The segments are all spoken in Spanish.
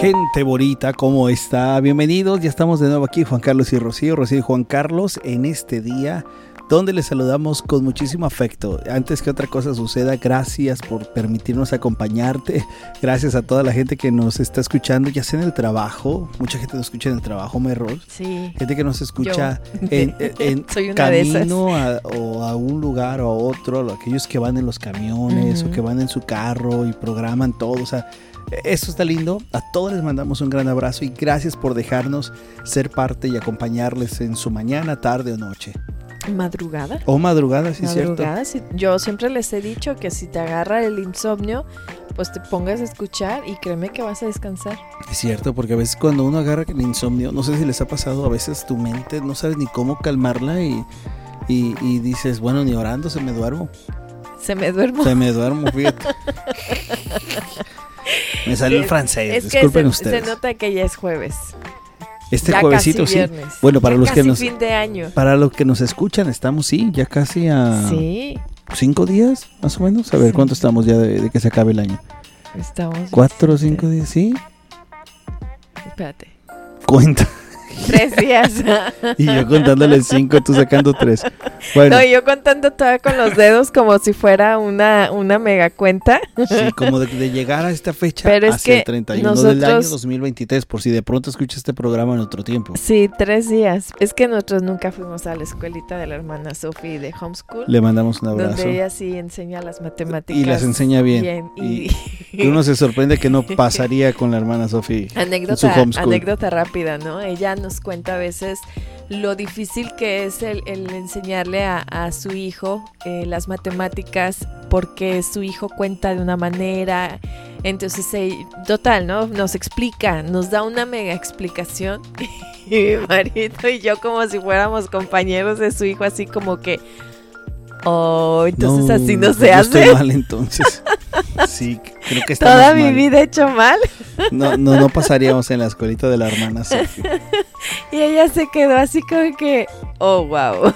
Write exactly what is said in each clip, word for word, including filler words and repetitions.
Gente bonita, ¿cómo está? Bienvenidos, ya estamos de nuevo aquí, Juan Carlos y Rocío, Rocío y Juan Carlos, en este día donde les saludamos con muchísimo afecto. Antes que otra cosa suceda, gracias por permitirnos acompañarte, gracias a toda la gente que nos está escuchando, ya sea en el trabajo, mucha gente nos escucha en el trabajo, Merrol. Sí. Gente que nos escucha yo. en, en, en camino a, o a un lugar o a otro, aquellos que van en los camiones, uh-huh, o que van en su carro y programan todo, o sea, eso está lindo. A todos les mandamos un gran abrazo y gracias por dejarnos ser parte y acompañarles en su mañana, tarde o noche. Madrugada. O madrugada, sí, madrugada, cierto. Sí. Yo siempre les he dicho que si te agarra el insomnio, pues te pongas a escuchar y créeme que vas a descansar. Es cierto, porque a veces cuando uno agarra el insomnio, no sé si les ha pasado, a veces tu mente no sabes ni cómo calmarla y, y, y dices, bueno, ni orando se me duermo. Se me duermo. Se me duermo, fíjate. Me salió el francés, es disculpen que se, ustedes. Se nota que ya es jueves. Este ya juevesito, sí. Bueno, para ya los casi que nos fin de año. Para los que nos escuchan, estamos sí, ya casi a sí. cinco días, más o menos. A ver, sí. ¿Cuánto estamos ya de, de que se acabe el año? Estamos. ¿Cuatro o cinco días? Sí. Espérate. Cuenta. Tres días. Y yo contándole cinco, tú sacando tres. Bueno. No, yo contando todavía con los dedos como si fuera una, una mega cuenta. Sí, como de, de llegar a esta fecha. Pero es hacia que el treinta y uno nosotros, del año dos mil veintitrés, por si de pronto escuchas este programa en otro tiempo. Sí, tres días. Es que nosotros nunca fuimos a la escuelita de la hermana Sophie de Homeschool. Le mandamos un abrazo. Donde ella sí enseña las matemáticas. Y las enseña bien. bien y, y uno se sorprende que no pasaría con la hermana Sophie. Anécdota, anécdota rápida, ¿no? Ella nos cuenta a veces lo difícil que es el, el enseñarle a, a su hijo eh, las matemáticas porque su hijo cuenta de una manera, entonces eh, total, ¿no? Nos explica, nos da una mega explicación y mi marido y yo como si fuéramos compañeros de su hijo, así como que oh, entonces no, así no se yo hace. Estoy mal entonces. Sí, creo que estamos toda mi mal. vida he hecho mal. No, no, no pasaríamos en la escuelita de la hermana Sophie. Y ella se quedó así como que, oh, wow.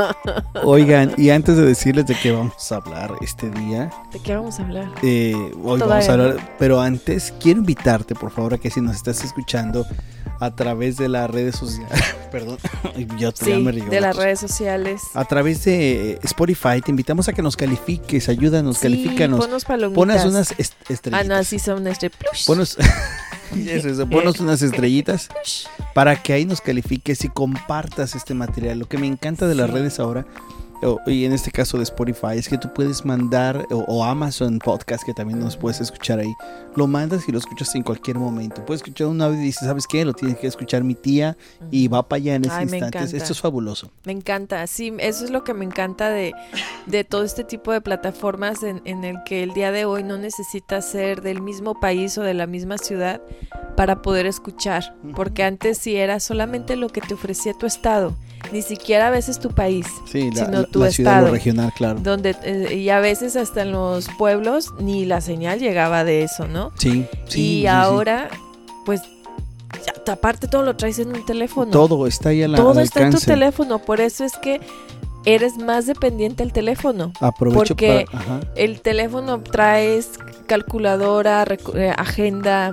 Oigan, y antes de decirles de qué vamos a hablar este día. ¿De qué vamos a hablar? Eh, hoy Todavía vamos a hablar, no. Pero antes quiero invitarte, por favor, a que si nos estás escuchando a través de las redes sociales, perdón, yo sí, me río, de las cosas. Redes sociales. A través de Spotify, te invitamos a que nos califiques, ayúdanos, sí, califícanos. Ponos palomitas. Ponos unas est- estrellitas. Ah, no, sí son estrellitas. Ponos... Eso, eso, ponos unas estrellitas para que ahí nos califiques y compartas este material. Lo que me encanta de las sí. redes ahora, o, y en este caso de Spotify, es que tú puedes mandar, o, o Amazon Podcast, que también nos puedes escuchar ahí, lo mandas y lo escuchas en cualquier momento. Puedes escuchar un audio y dices, ¿sabes qué? Lo tiene que escuchar mi tía y va para allá en ese Ay, instante. Esto es fabuloso. Me encanta, sí, eso es lo que me encanta de, de todo este tipo de plataformas en, en el que el día de hoy no necesitas ser del mismo país o de la misma ciudad para poder escuchar, porque antes sí era solamente lo que te ofrecía tu estado, ni siquiera a veces tu país, sí, la, sino la, tu la estado, ciudad, lo regional, claro. Donde, eh, y a veces hasta en los pueblos ni la señal llegaba de eso, ¿no? Sí, sí. Y sí, ahora, sí. pues, ya, aparte todo lo traes en un teléfono. Todo está ahí a la, Todo al está alcance. en tu teléfono, por eso es que eres más dependiente del teléfono. Aprovecho porque para, ajá. el teléfono traes calculadora, rec- eh, agenda,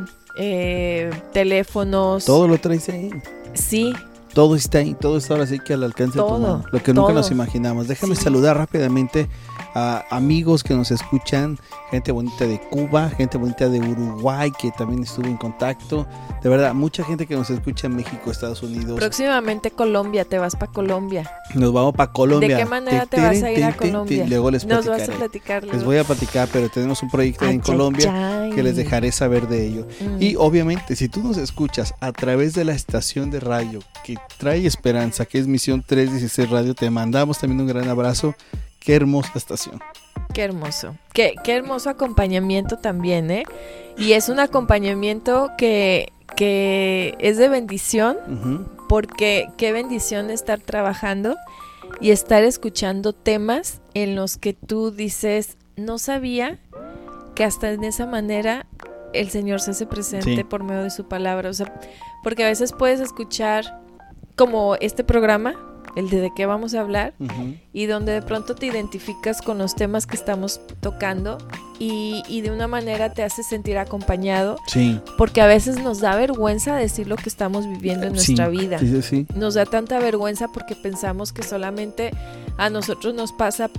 eh, teléfonos. Todo lo traes ahí. Sí. Todo está ahí, todo está ahora sí que al alcance todo, de tu mano, lo que todo. nunca nos imaginamos. Déjame sí. saludar rápidamente a amigos que nos escuchan, gente bonita de Cuba, gente bonita de Uruguay que también estuvo en contacto. De verdad, mucha gente que nos escucha en México, Estados Unidos. Próximamente Colombia, te vas para Colombia. Nos vamos para Colombia. ¿De qué manera te, te vas a ir a Colombia? Luego les Nos vas a platicar. Les voy a platicar, pero tenemos un proyecto ay, en Colombia ay. que les dejaré saber de ello. Mm. Y obviamente, si tú nos escuchas a través de la estación de radio que trae esperanza, que es Misión trescientos dieciséis Radio, te mandamos también un gran abrazo. Qué hermosa estación. Qué hermoso. Qué, qué hermoso acompañamiento también, ¿eh? Y es un acompañamiento que, que es de bendición, uh-huh. porque qué bendición estar trabajando y estar escuchando temas en los que tú dices, no sabía que hasta en esa manera el Señor se hace presente sí. por medio de su palabra. O sea, porque a veces puedes escuchar como este programa el de de qué vamos a hablar, Uh-huh. y donde de pronto te identificas con los temas que estamos tocando y, y de una manera te hace sentir acompañado, Sí. porque a veces nos da vergüenza decir lo que estamos viviendo en Sí, nuestra vida. Sí, sí, sí. Nos da tanta vergüenza porque pensamos que solamente a nosotros nos pasa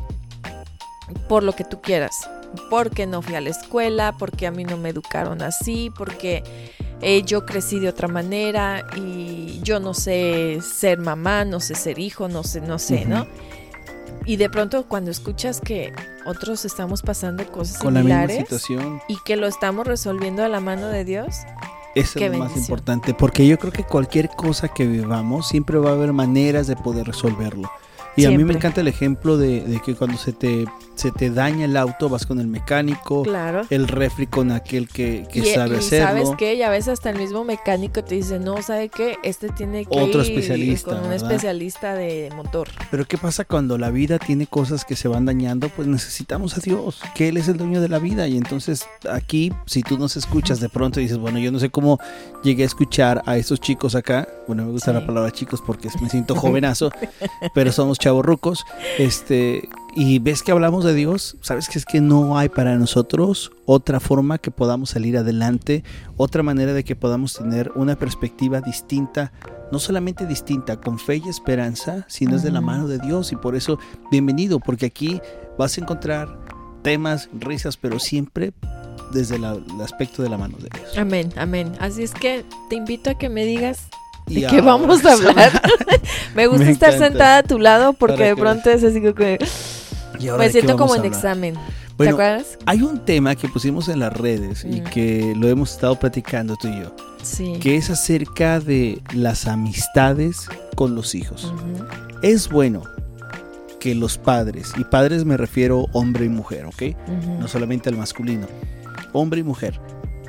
por lo que tú quieras, porque no fui a la escuela, porque a mí no me educaron así, porque eh, yo crecí de otra manera y yo no sé ser mamá, no sé ser hijo, no sé, no sé, Uh-huh. ¿no? Y de pronto cuando escuchas que otros estamos pasando cosas Con la misma similares situación. y que lo estamos resolviendo a la mano de Dios, Eso Qué es lo más bendición. importante, porque yo creo que cualquier cosa que vivamos siempre va a haber maneras de poder resolverlo. Y a mí me Siempre. encanta el ejemplo de, de que cuando se te, se te daña el auto, vas con el mecánico, claro. el refri con aquel que, que y, sabe y hacerlo. sabes qué, y a veces hasta el mismo mecánico te dice, no, ¿sabe qué? Este tiene que Otro ir especialista, con un ¿verdad? especialista de motor. Pero ¿qué pasa cuando la vida tiene cosas que se van dañando? Pues necesitamos a Dios, que Él es el dueño de la vida. Y entonces aquí, si tú nos escuchas de pronto y dices, bueno, yo no sé cómo llegué a escuchar a estos chicos acá. Bueno, me gusta Sí. la palabra chicos porque me siento jovenazo, pero somos chavorrucos. Este, y ves que hablamos de Dios, sabes que es que no hay para nosotros otra forma que podamos salir adelante, otra manera de que podamos tener una perspectiva distinta, no solamente distinta, con fe y esperanza, sino es de la Ujú. mano de Dios. Y por eso, bienvenido, porque aquí vas a encontrar temas, risas, pero siempre desde la- el aspecto de la mano de Dios. Amén, amén. Así es que te invito a que me digas de Y qué vamos a hablar. Me gusta Me estar encanta. sentada a tu lado porque Para de que pronto es así como que ¿Y ahora me de qué siento como vamos a en hablar? examen. Bueno, ¿Te acuerdas? hay un tema que pusimos en las redes y Mm. que lo hemos estado platicando tú y yo, Sí. que es acerca de las amistades con los hijos. Ujú. Es bueno que los padres, y padres me refiero hombre y mujer, ¿ok? Ujú. No solamente al masculino, hombre y mujer.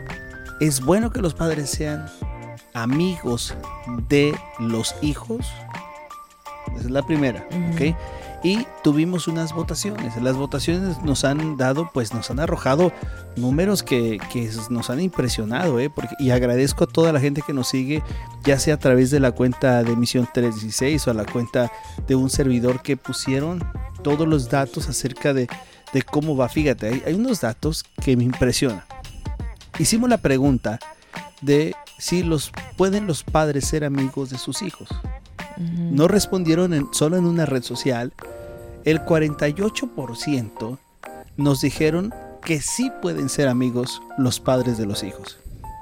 Es bueno que los padres sean amigos de los hijos. Esa es la primera, Ujú. ¿ok? Y tuvimos unas votaciones. Las votaciones nos han dado, pues nos han arrojado números que, que nos han impresionado, ¿eh? Porque, y agradezco a toda la gente que nos sigue, ya sea a través de la cuenta de Misión trescientos dieciséis o a la cuenta de un servidor que pusieron todos los datos acerca de, de cómo va. Fíjate, hay, hay unos datos que me impresionan. Hicimos la pregunta de si los pueden los padres ser amigos de sus hijos. Ujú. No respondieron en, solo en una red social. El cuarenta y ocho por ciento nos dijeron que sí pueden ser amigos los padres de los hijos.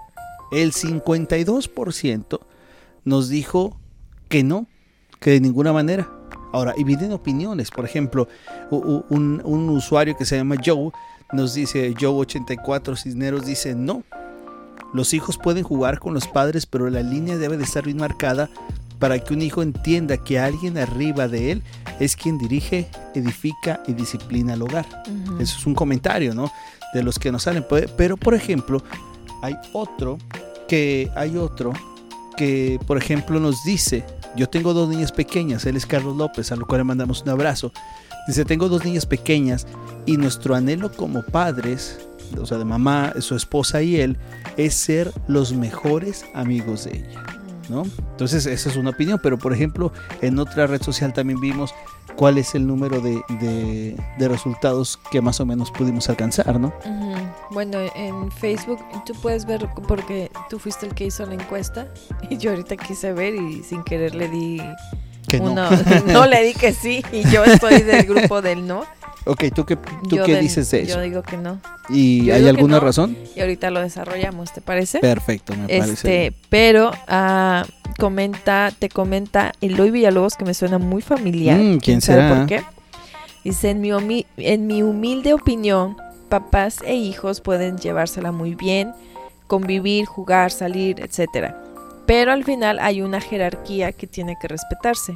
El cincuenta y dos por ciento nos dijo que no, que de ninguna manera. Ahora, y vienen opiniones. Por ejemplo, u- u- un, un usuario que se llama Joe nos dice, Joe ochenta y cuatro Cisneros dice no. Los hijos pueden jugar con los padres, pero la línea debe de estar bien marcada para que un hijo entienda que alguien arriba de él es quien dirige, edifica y disciplina el hogar. Ujú. Eso es un comentario, ¿no? De los que nos salen. Pero, por ejemplo, hay otro que, hay otro que, por ejemplo, nos dice, yo tengo dos niñas pequeñas, él es Carlos López, a lo cual le mandamos un abrazo. Dice, tengo dos niñas pequeñas y nuestro anhelo como padres, o sea, de mamá, su esposa y él, es ser los mejores amigos de ella, ¿no? Entonces esa es una opinión, pero por ejemplo en otra red social también vimos cuál es el número de, de, de resultados que más o menos pudimos alcanzar, ¿no? Ujú. Bueno, en Facebook tú puedes ver, porque tú fuiste el que hizo la encuesta y yo ahorita quise ver y sin querer le di Que no. uno, no le di que sí y yo estoy del grupo del no. Ok, ¿tú qué, tú Yo qué del- dices de eso? Yo digo que no. ¿Y yo hay digo que alguna no. razón? Y ahorita lo desarrollamos, ¿te parece? Perfecto, me parece. Este, pero ah, comenta, te comenta Eloy Villalobos, que me suena muy familiar. Mm, ¿quién sabe será? por qué? Dice, en mi, humi- en mi humilde opinión, papás e hijos pueden llevársela muy bien, convivir, jugar, salir, etcétera. Pero al final hay una jerarquía que tiene que respetarse.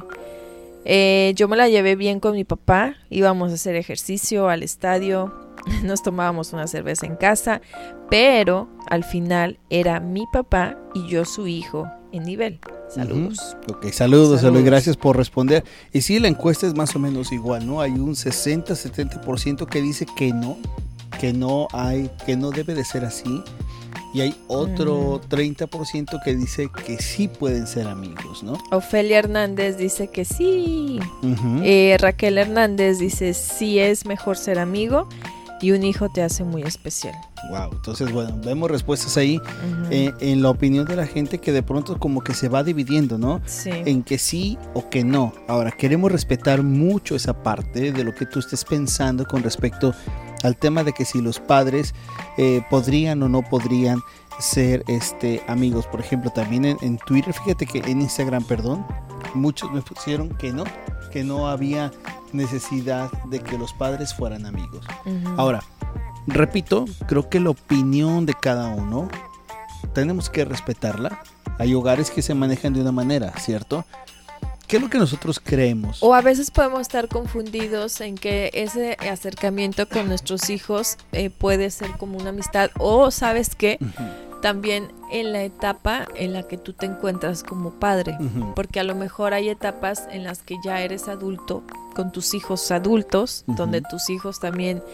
Eh, yo me la llevé bien con mi papá, íbamos a hacer ejercicio al estadio, nos tomábamos una cerveza en casa, pero al final era mi papá y yo su hijo en nivel. Saludos. Ujú. Ok, saludos, Saludos. Eloy, gracias por responder. Y sí, la encuesta es más o menos igual, ¿no? Hay un sesenta, setenta por ciento que dice que no, que no hay, que no debe de ser así. Y hay otro mm. treinta por ciento que dice que sí pueden ser amigos, ¿no? Ofelia Hernández dice que sí. Uh-huh. Eh, Raquel Hernández dice sí es mejor ser amigo y un hijo te hace muy especial. Wow, entonces bueno, vemos respuestas ahí uh-huh. eh, en la opinión de la gente que de pronto como que se va dividiendo, ¿no? Sí. En que sí o que no. Ahora, queremos respetar mucho esa parte de lo que tú estés pensando con respecto al tema de que si los padres eh, podrían o no podrían ser este amigos. Por ejemplo, también en, en Twitter, fíjate que en Instagram, perdón, muchos me pusieron que no, que no había necesidad de que los padres fueran amigos. Uh-huh. Ahora, repito, creo que la opinión de cada uno tenemos que respetarla. Hay hogares que se manejan de una manera, ¿cierto? ¿Qué es lo que nosotros creemos? O a veces podemos estar confundidos en que ese acercamiento con nuestros hijos eh, puede ser como una amistad. O, ¿sabes qué? Uh-huh. También en la etapa en la que tú te encuentras como padre. Uh-huh. Porque a lo mejor hay etapas en las que ya eres adulto, con tus hijos adultos, uh-huh. donde tus hijos también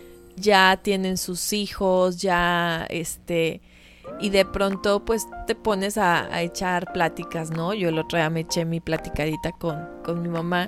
ya tienen sus hijos, ya este... y de pronto pues te pones a, a echar pláticas, ¿no? Yo el otro día me eché mi platicadita con, con mi mamá,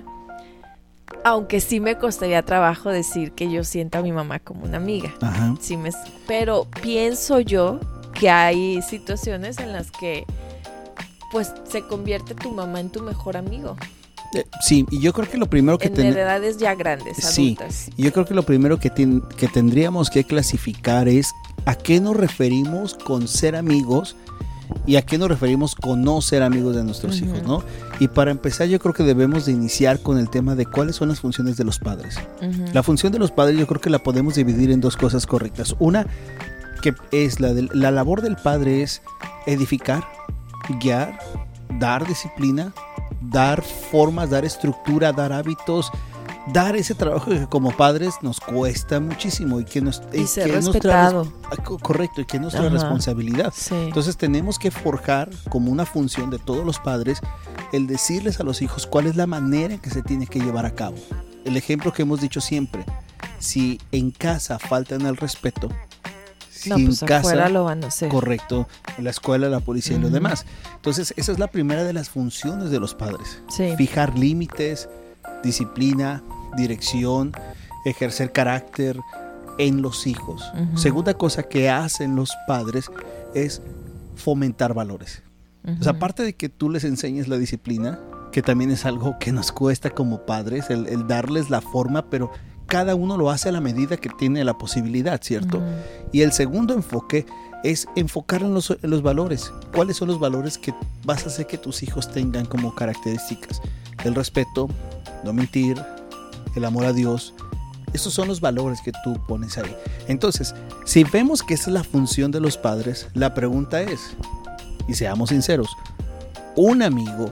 aunque sí me costaría trabajo decir que yo siento a mi mamá como una amiga. Ajá. Sí me, pero pienso yo que hay situaciones en las que pues se convierte tu mamá en tu mejor amigo. Eh, sí, y yo creo que lo primero que... En ten... edades ya grandes, adultas. Sí, y yo creo que lo primero que, ten... que tendríamos que clasificar es a qué nos referimos con ser amigos y a qué nos referimos con no ser amigos de nuestros uh-huh. hijos, ¿no? Y para empezar yo creo que debemos de iniciar con el tema de cuáles son las funciones de los padres. Uh-huh. La función de los padres yo creo que la podemos dividir en dos cosas correctas. Una, que es la, de, la labor del padre es edificar, guiar, dar disciplina, dar formas, dar estructura, dar hábitos, dar ese trabajo que como padres nos cuesta muchísimo y que nos y y ser que respetado. Nuestra, correcto, y que es nuestra Ajá. responsabilidad. Sí. Entonces tenemos que forjar como una función de todos los padres el decirles a los hijos cuál es la manera en que se tiene que llevar a cabo. El ejemplo que hemos dicho siempre, si en casa faltan el respeto, si no, pues en casa, afuera lo van a hacer. Correcto, en la escuela, la policía uh-huh. y lo demás. Entonces, esa es la primera de las funciones de los padres. Sí. Fijar límites, disciplina, dirección, ejercer carácter en los hijos. Uh-huh. Segunda cosa que hacen los padres es fomentar valores. Uh-huh. O sea, aparte de que tú les enseñes la disciplina, que también es algo que nos cuesta como padres, el, el darles la forma, pero cada uno lo hace a la medida que tiene la posibilidad, ¿cierto? Uh-huh. Y el segundo enfoque es enfocar en los, en los valores. ¿Cuáles son los valores que vas a hacer que tus hijos tengan como características? El respeto, no mentir, el amor a Dios. Esos son los valores que tú pones ahí. Entonces, si vemos que esa es la función de los padres, la pregunta es, y seamos sinceros, ¿un amigo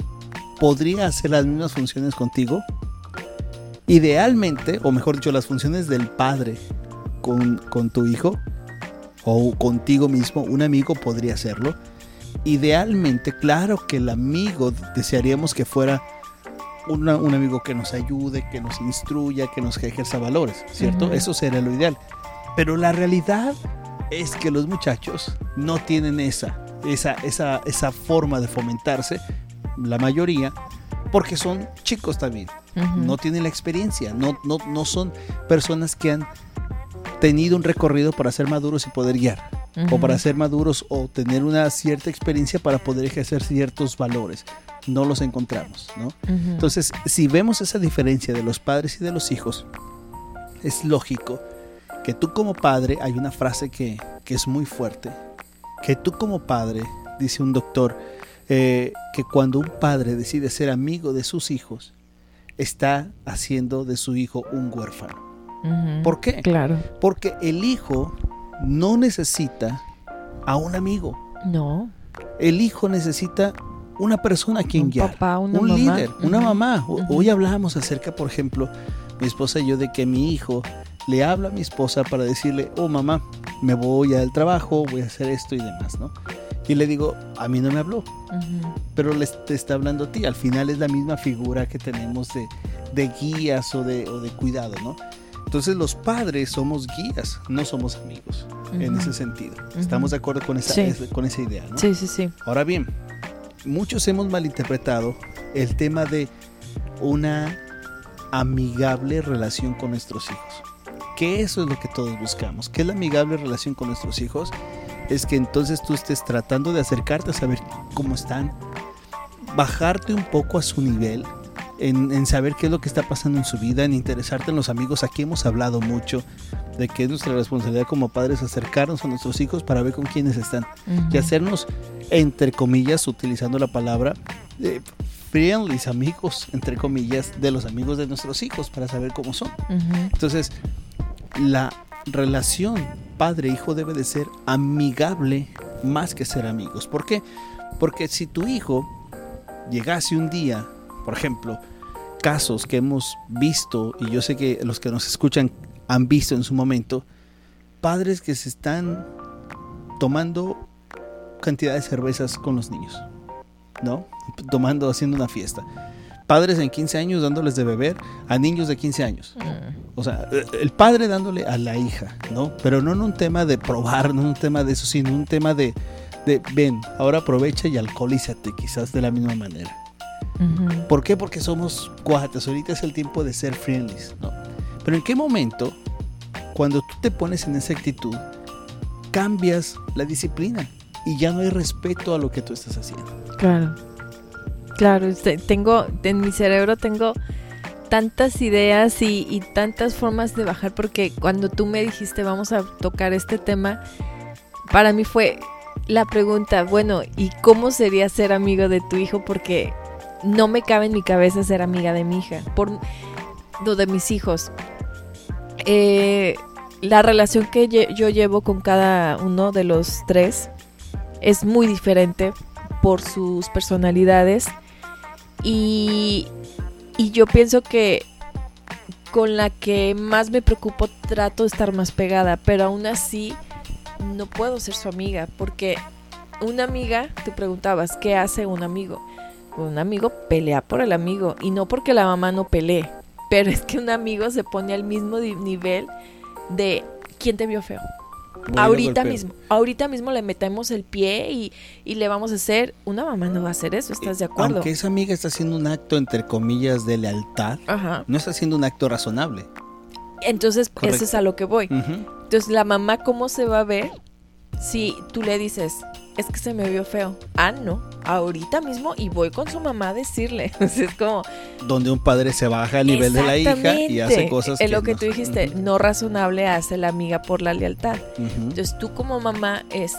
podría hacer las mismas funciones contigo? Idealmente, o mejor dicho, las funciones del padre con, con tu hijo o contigo mismo, un amigo podría hacerlo. Idealmente, claro que el amigo desearíamos que fuera una, un amigo que nos ayude, que nos instruya, que nos ejerza valores, ¿cierto? Uh-huh. Eso sería lo ideal. Pero la realidad es que los muchachos no tienen esa, esa, esa, esa forma de fomentarse, la mayoría, porque son chicos también. Uh-huh. No tienen la experiencia, no, no, no son personas que han tenido un recorrido para ser maduros y poder guiar, uh-huh. o para ser maduros o tener una cierta experiencia para poder ejercer ciertos valores. No los encontramos, ¿no? Uh-huh. Entonces, si vemos esa diferencia de los padres y de los hijos, es lógico que tú como padre, hay una frase que, que es muy fuerte, que tú como padre, dice un doctor, eh, que cuando un padre decide ser amigo de sus hijos, está haciendo de su hijo un huérfano. Uh-huh. ¿Por qué? Claro. Porque el hijo no necesita a un amigo. No. El hijo necesita una persona a quien un guiar. Papá, una un mamá. líder, uh-huh. una mamá. Uh-huh. Hoy hablábamos acerca, por ejemplo, mi esposa y yo, de que mi hijo le habla a mi esposa para decirle, oh mamá, me voy al trabajo, voy a hacer esto y demás, ¿no? Y le digo, a mí no me habló, uh-huh. pero le te está hablando a ti. Al final es la misma figura que tenemos de, de guías o de, o de cuidado, ¿no? Entonces los padres somos guías, no somos amigos. uh-huh. en ese sentido. Uh-huh. ¿Estamos de acuerdo con esa, sí. con esa idea, ¿no? Sí, sí, sí. Ahora bien, muchos hemos malinterpretado el tema de una amigable relación con nuestros hijos. Que eso es lo que todos buscamos. ¿Qué es la amigable relación con nuestros hijos? Es que entonces tú estés tratando de acercarte a saber cómo están, bajarte un poco a su nivel, en, en saber qué es lo que está pasando en su vida, en interesarte en los amigos. Aquí hemos hablado mucho de que es nuestra responsabilidad como padres acercarnos a nuestros hijos para ver con quiénes están uh-huh. y hacernos, entre comillas, utilizando la palabra eh, friendly, amigos, entre comillas, de los amigos de nuestros hijos para saber cómo son. Uh-huh. Entonces, la relación padre-hijo debe de ser amigable más que ser amigos. ¿Por qué? Porque si tu hijo llegase un día, por ejemplo, casos que hemos visto, y yo sé que los que nos escuchan han visto en su momento, padres que se están tomando cantidad de cervezas con los niños, ¿no? Tomando, haciendo una fiesta. Padres en quince años dándoles de beber a niños de quince años. O sea, el padre dándole a la hija, ¿no? Pero no en un tema de probar, no en un tema de eso, sino un tema de, de ven, ahora aprovecha y alcoholízate, quizás de la misma manera. Uh-huh. ¿Por qué? Porque somos cuates, ahorita es el tiempo de ser friendlies, ¿no? Pero ¿en qué momento, cuando tú te pones en esa actitud, cambias la disciplina y ya no hay respeto a lo que tú estás haciendo? Claro. Claro, tengo, en mi cerebro tengo tantas ideas y, y tantas formas de bajar, porque cuando tú me dijiste vamos a tocar este tema, para mí fue la pregunta, bueno, ¿y cómo sería ser amigo de tu hijo? Porque no me cabe en mi cabeza ser amiga de mi hija, por no, de mis hijos. Eh, la relación que ye- yo llevo con cada uno de los tres es muy diferente por sus personalidades. Y, y yo pienso que con la que más me preocupo trato de estar más pegada, pero aún así no puedo ser su amiga, porque una amiga, te preguntabas, ¿qué hace un amigo? Un amigo pelea por el amigo, y no porque la mamá no pelee, pero es que un amigo se pone al mismo di- nivel de ¿quién te vio feo? Bueno, ahorita mismo, ahorita mismo le metemos el pie y, y le vamos a hacer, una mamá no va a hacer eso, ¿estás de acuerdo? Aunque esa amiga está haciendo un acto entre comillas de lealtad, ajá, no está haciendo un acto razonable. Entonces, correcto, eso es a lo que voy. Uh-huh. Entonces, la mamá, ¿cómo se va a ver si tú le dices, es que se me vio feo? Ah, no, ahorita mismo, y voy con su mamá a decirle. Entonces, es como... donde un padre se baja al nivel de la hija y hace cosas que es lo que no, tú dijiste, uh-huh, no razonable hace la amiga por la lealtad. Uh-huh. Entonces, tú como mamá es...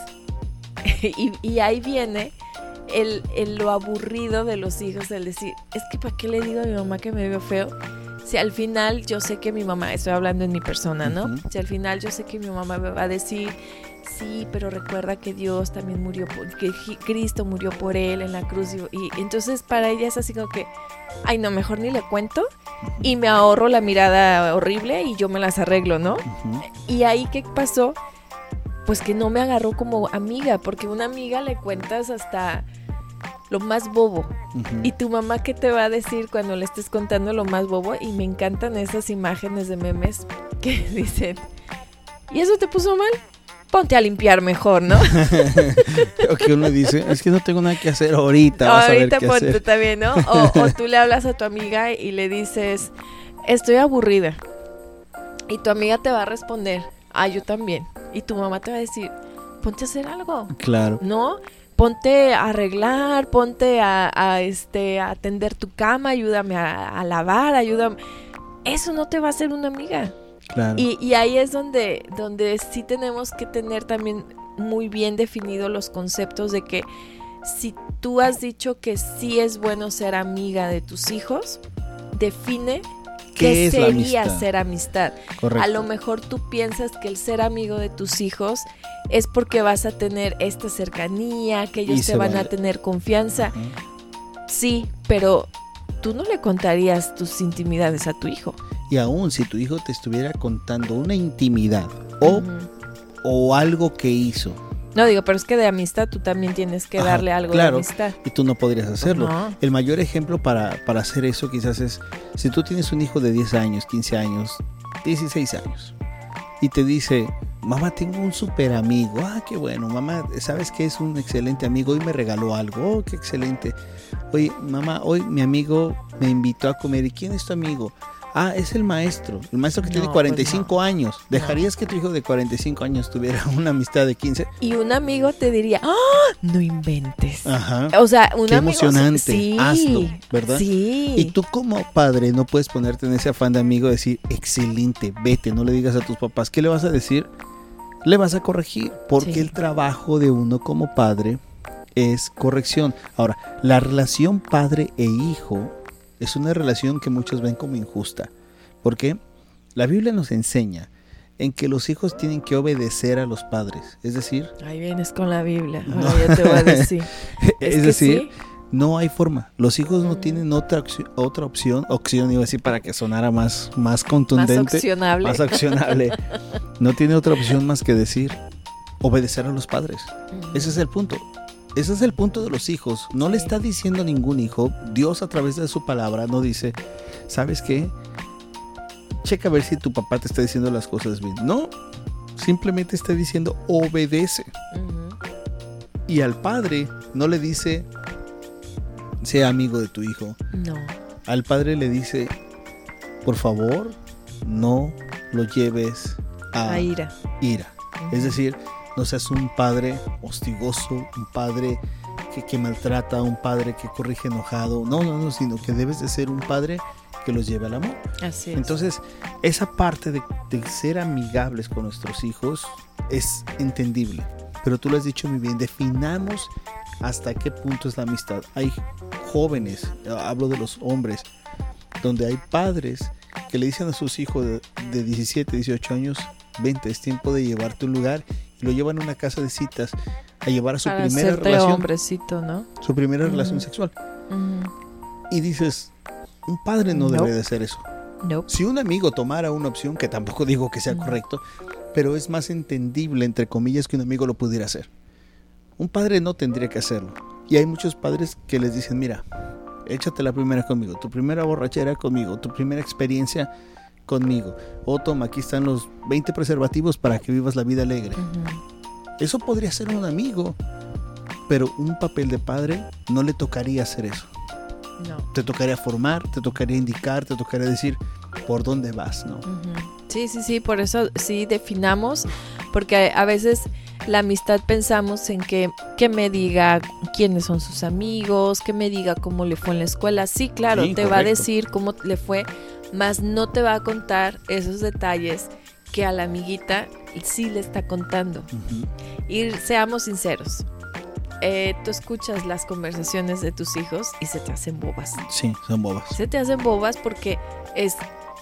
y, y ahí viene el, el lo aburrido de los hijos, el decir, es que ¿para qué le digo a mi mamá que me veo feo? Si al final yo sé que mi mamá, estoy hablando en mi persona, ¿no? Uh-huh. Si al final yo sé que mi mamá me va a decir, sí, pero recuerda que Dios también murió, por, que Cristo murió por él en la cruz. Y, y entonces para ella es así como que, ay, no, mejor ni le cuento y me ahorro la mirada horrible y yo me las arreglo, ¿no? Uh-huh. Y ahí, ¿qué pasó? Pues que no me agarró como amiga, porque una amiga le cuentas hasta lo más bobo. Uh-huh. Y tu mamá, ¿qué te va a decir cuando le estés contando lo más bobo? Y me encantan esas imágenes de memes que dicen, ¿y eso te puso mal? Ponte a limpiar mejor, ¿no? O que uno dice, es que no tengo nada que hacer ahorita, vas ahorita a ver qué ponte hacer. También, ¿no? O, o tú le hablas a tu amiga y le dices, estoy aburrida. Y tu amiga te va a responder, ah, yo también. Y tu mamá te va a decir, ponte a hacer algo. Claro. ¿No? Ponte a arreglar, ponte a, a, este, a atender tu cama, ayúdame a, a lavar, ayúdame. Eso no te va a hacer una amiga. Claro. Y, y ahí es donde, donde sí tenemos que tener también muy bien definidos los conceptos de que si tú has dicho que sí es bueno ser amiga de tus hijos, define qué, qué sería amistad? Ser amistad. Correcto. A lo mejor tú piensas que el ser amigo de tus hijos es porque vas a tener esta cercanía, que ellos te van va. a tener confianza. Uh-huh. Sí, pero tú no le contarías tus intimidades a tu hijo. Y aún si tu hijo te estuviera contando una intimidad o, uh-huh, o algo que hizo. No, digo, pero es que de amistad tú también tienes que Ajá, darle algo claro, de amistad. Y tú no podrías hacerlo. No. El mayor ejemplo para, para hacer eso quizás es, si tú tienes un hijo de diez años, quince años, dieciséis años, y te dice, mamá, tengo un súper amigo. Ah, qué bueno, mamá, ¿sabes qué? Es un excelente amigo. Hoy me regaló algo. Oh, qué excelente. Oye, mamá, hoy mi amigo me invitó a comer. ¿Y quién es tu amigo? Ah, es el maestro. El maestro que no, tiene cuarenta y cinco pues no. años. ¿Dejarías no. que tu hijo de cuarenta y cinco años tuviera una amistad de quince? Y un amigo te diría, ¡ah! No inventes. Ajá. O sea, un qué amigo. Emocionante. Sí, hazlo, ¿verdad? Sí. Y tú como padre no puedes ponerte en ese afán de amigo y decir, excelente, vete, no le digas a tus papás. ¿Qué le vas a decir? Le vas a corregir, porque sí. el trabajo de uno como padre es corrección. Ahora, la relación padre e hijo es una relación que muchos ven como injusta, porque la Biblia nos enseña en que los hijos tienen que obedecer a los padres, es decir... Ahí vienes con la Biblia, ahora no. ya te voy a decir. es, es decir, sí. no hay forma, los hijos no mm. tienen otra opción, otra opción, opción iba a decir para que sonara más, más contundente. Más accionable. Más accionable. No tiene otra opción más que decir, obedecer a los padres. Mm. Ese es el punto. Ese es el punto de los hijos. No le está diciendo a ningún hijo. Dios a través de su palabra no dice, ¿sabes qué? Checa a ver si tu papá te está diciendo las cosas bien. No, simplemente está diciendo obedece. Uh-huh. Y al padre no le dice sea amigo de tu hijo. No. Al padre le dice, por favor, no lo lleves a, a ira. ira. Uh-huh. Es decir, no seas un padre hostigoso, un padre que, que maltrata, un padre que corrige enojado. No, no, no, sino que debes de ser un padre que los lleve al amor. Así es. Entonces, esa parte de, de ser amigables con nuestros hijos es entendible. Pero tú lo has dicho muy bien, definamos hasta qué punto es la amistad. Hay jóvenes, hablo de los hombres, donde hay padres que le dicen a sus hijos de, de diecisiete, dieciocho años, vente, es tiempo de llevarte a un lugar, y lo llevan a una casa de citas a llevar a su Para primera relación, hombrecito, ¿no? Su primera uh-huh. relación sexual. Uh-huh. Y dices, un padre no nope. debe de hacer eso. Nope. Si un amigo tomara una opción, que tampoco digo que sea uh-huh. correcto, pero es más entendible, entre comillas, que un amigo lo pudiera hacer. Un padre no tendría que hacerlo. Y hay muchos padres que les dicen, mira, échate la primera conmigo, tu primera borrachera conmigo, tu primera experiencia conmigo. O toma, aquí están los veinte preservativos para que vivas la vida alegre. Uh-huh. Eso podría ser un amigo, pero un papel de padre no le tocaría hacer eso. No. Te tocaría formar, te tocaría indicar, te tocaría decir por dónde vas, ¿no? Uh-huh. Sí, sí, sí, por eso sí definamos, porque a veces la amistad pensamos en que, que me diga quiénes son sus amigos, que me diga cómo le fue en la escuela. Sí, claro, sí, te correcto. Va a decir cómo le fue, mas no te va a contar esos detalles que a la amiguita sí le está contando. Uh-huh. Y seamos sinceros, eh, tú escuchas las conversaciones de tus hijos y se te hacen bobas. Sí, son bobas. Se te hacen bobas porque es,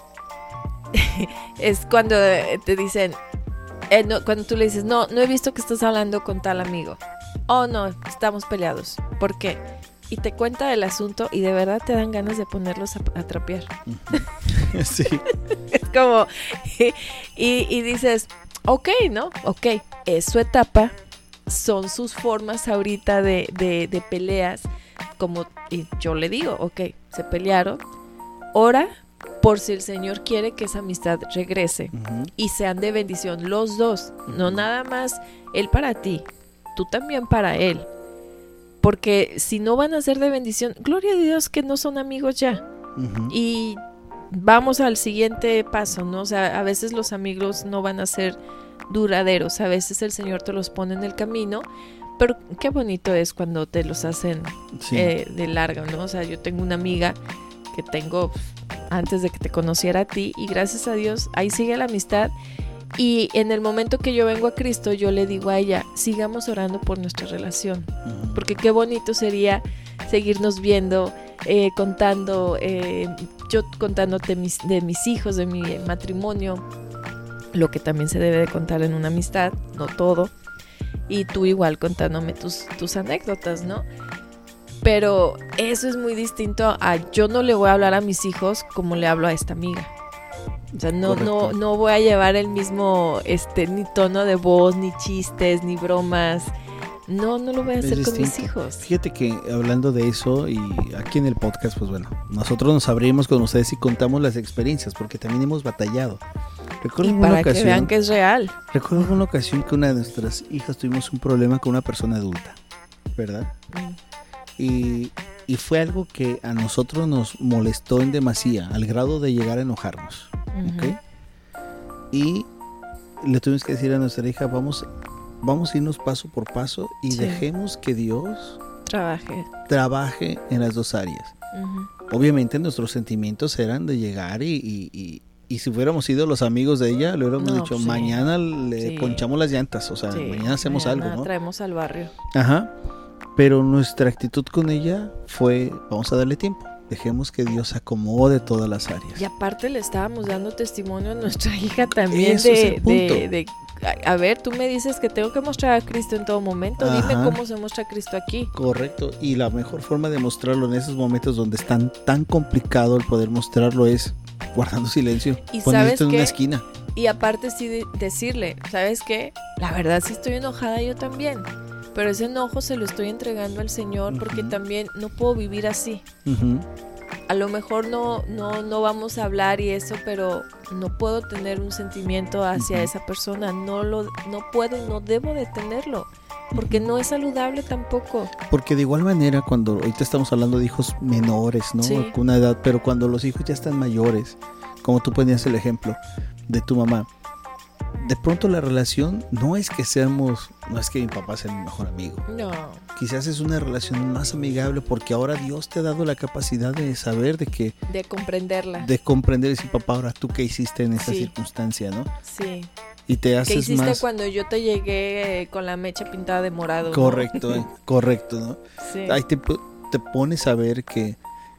es cuando te dicen, eh, no, cuando tú le dices, no, no he visto que estás hablando con tal amigo. Oh, no, estamos peleados. ¿Por qué? Y te cuenta el asunto y de verdad te dan ganas de ponerlos a, a trapear. Uh-huh. Sí. Es como, y, y dices, ok, ¿no? Ok, es su etapa, son sus formas ahorita de, de, de peleas, como y yo le digo, ok, se pelearon, ora por si el Señor quiere que esa amistad regrese uh-huh. y sean de bendición los dos, uh-huh. no nada más él para ti, tú también para él. Porque si no van a ser de bendición, gloria a Dios que no son amigos ya. Uh-huh. Y vamos al siguiente paso, ¿no? O sea, a veces los amigos no van a ser duraderos, a veces el Señor te los pone en el camino, pero qué bonito es cuando te los hacen sí. eh, de larga, ¿no? O sea, yo tengo una amiga que tengo antes de que te conociera a ti y gracias a Dios ahí sigue la amistad. Y en el momento que yo vengo a Cristo, yo le digo a ella, sigamos orando por nuestra relación. Uh-huh. Porque qué bonito sería seguirnos viendo, eh, contando, eh, yo contándote mis, de mis hijos, de mi matrimonio, lo que también se debe de contar en una amistad, no todo. Y tú igual contándome tus, tus anécdotas, ¿no? Pero eso es muy distinto a yo no le voy a hablar a mis hijos como le hablo a esta amiga. O sea, no, no, no voy a llevar el mismo este, ni tono de voz, ni chistes, ni bromas. No, no lo voy a hacer con mis hijos. Fíjate que hablando de eso y aquí en el podcast, pues bueno, nosotros nos abrimos con ustedes y contamos las experiencias porque también hemos batallado. Recuerdo y una para ocasión, que vean que es real. Recuerdo una ocasión que una de nuestras hijas tuvimos un problema con una persona adulta, ¿verdad? Mm. Y, y fue algo que a nosotros nos molestó en demasía, al grado de llegar a enojarnos, uh-huh. ¿okay? Y le tuvimos que decir a nuestra hija, vamos, vamos a irnos paso por paso y sí. dejemos que Dios trabaje, trabaje en las dos áreas. Uh-huh. Obviamente nuestros sentimientos eran de llegar y, y, y, y si fuéramos sido los amigos de ella, le hubiéramos no, dicho, sí. mañana le sí. ponchamos las llantas, o sea, sí. mañana hacemos mañana algo, ¿no? Traemos al barrio. Ajá, pero nuestra actitud con ella fue, vamos a darle tiempo. Dejemos que Dios acomode todas las áreas. Y aparte le estábamos dando testimonio a nuestra hija también Eso de, es el punto. de, de a, a ver, tú me dices que tengo que mostrar a Cristo en todo momento. Ajá. Dime cómo se muestra a Cristo aquí. Correcto, y la mejor forma de mostrarlo en esos momentos donde es tan, tan complicado el poder mostrarlo es guardando silencio, y poniéndote en qué? una esquina. Y aparte sí de decirle, ¿sabes qué? La verdad sí estoy enojada yo también. Pero ese enojo se lo estoy entregando al Señor uh-huh. porque también no puedo vivir así. Uh-huh. A lo mejor no, no, no vamos a hablar y eso, pero no puedo tener un sentimiento hacia uh-huh. esa persona. No lo, no puedo, no debo de tenerlo, porque uh-huh. no es saludable tampoco. Porque de igual manera, cuando ahorita estamos hablando de hijos menores, ¿no? Sí. Con una edad, pero cuando los hijos ya están mayores, como tú ponías el ejemplo de tu mamá, de pronto la relación no es que seamos, no es que mi papá sea mi mejor amigo. No. Quizás es una relación más amigable porque ahora Dios te ha dado la capacidad de saber de que... De comprenderla. De comprender y decir, papá, ahora tú qué hiciste en esa sí. circunstancia, ¿no? Sí. Y te haces ¿Qué hiciste más... cuando yo te llegué con la mecha pintada de morado? Correcto, ¿no? eh, correcto, ¿no? Sí. Ahí te, te pones a ver que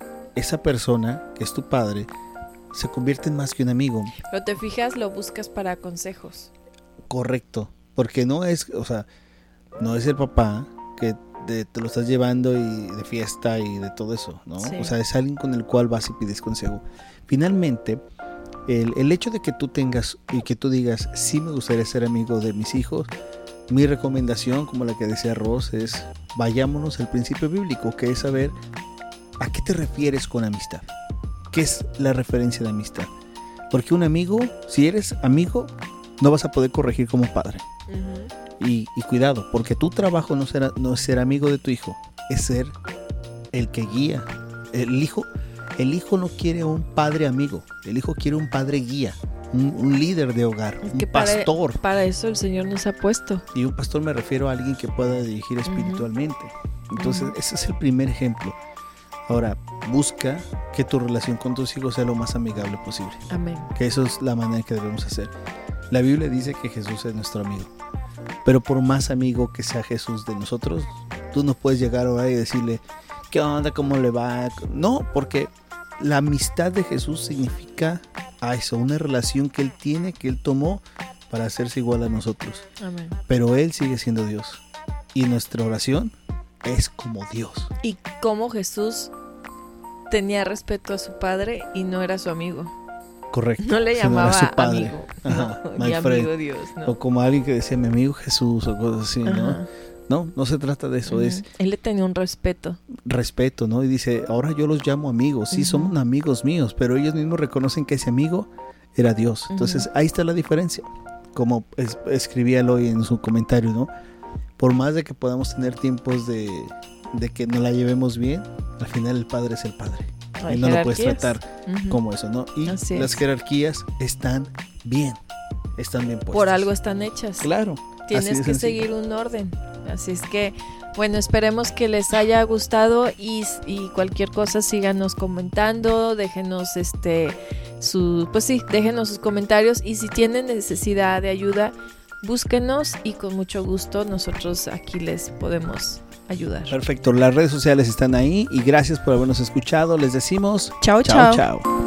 esa persona, que es tu padre, se convierte en más que un amigo. Pero te fijas, lo buscas para consejos. Correcto, porque no es, o sea, no es el papá que te, te lo estás llevando y de fiesta y de todo eso, ¿no? Sí. O sea, es alguien con el cual vas y pides consejo. Finalmente, el, el hecho de que tú tengas y que tú digas, sí me gustaría ser amigo de mis hijos, mi recomendación, como la que decía Ross, es vayámonos al principio bíblico, que es saber a qué te refieres con amistad. ¿Qué es la referencia de amistad? Porque un amigo, si eres amigo, no vas a poder corregir como padre. Uh-huh. Y, y cuidado, porque tu trabajo no, será, no es ser amigo de tu hijo, es ser el que guía. El hijo, el hijo no quiere un padre amigo, el hijo quiere un padre guía, un, un líder de hogar, es un pastor. Para, para eso el Señor nos ha puesto. Y un pastor me refiero a alguien que pueda dirigir espiritualmente. Uh-huh. Entonces, uh-huh. ese es el primer ejemplo. Ahora, busca que tu relación con tus hijos sea lo más amigable posible. Amén. Que eso es la manera que debemos hacer. La Biblia dice que Jesús es nuestro amigo. Pero por más amigo que sea Jesús de nosotros, tú no puedes llegar ahora y decirle, ¿qué onda? ¿Cómo le va? No, porque la amistad de Jesús significa a eso, una relación que Él tiene, que Él tomó para hacerse igual a nosotros. Amén. Pero Él sigue siendo Dios. Y nuestra oración es como Dios. Y como Jesús tenía respeto a su padre y no era su amigo. Correcto. No le llamaba su padre. amigo. Ajá, no, mi amigo Dios. No. O como alguien que decía mi amigo Jesús o cosas así, ¿no? Ajá. No, no se trata de eso. Uh-huh. Es Él le tenía un respeto. Respeto, ¿no? Y dice, ahora yo los llamo amigos. Sí, uh-huh. son amigos míos, pero ellos mismos reconocen que ese amigo era Dios. Entonces, uh-huh. ahí está la diferencia. Como es, escribía Eloy en su comentario, ¿no? Por más de que podamos tener tiempos de, de que nos la llevemos bien, al final el Padre es el Padre. Hay y no lo puedes tratar uh-huh. como eso, ¿no? Y Así las es. jerarquías están bien, están bien puestas. Por algo están hechas. Claro. Tienes que sencillo. seguir un orden. Así es que, bueno, esperemos que les haya gustado y, y cualquier cosa síganos comentando, déjenos este, su, pues sí, déjenos sus comentarios y si tienen necesidad de ayuda, búsquenos y con mucho gusto nosotros aquí les podemos ayudar. Perfecto, las redes sociales están ahí y gracias por habernos escuchado. Les decimos chao, chao. Chao, chao.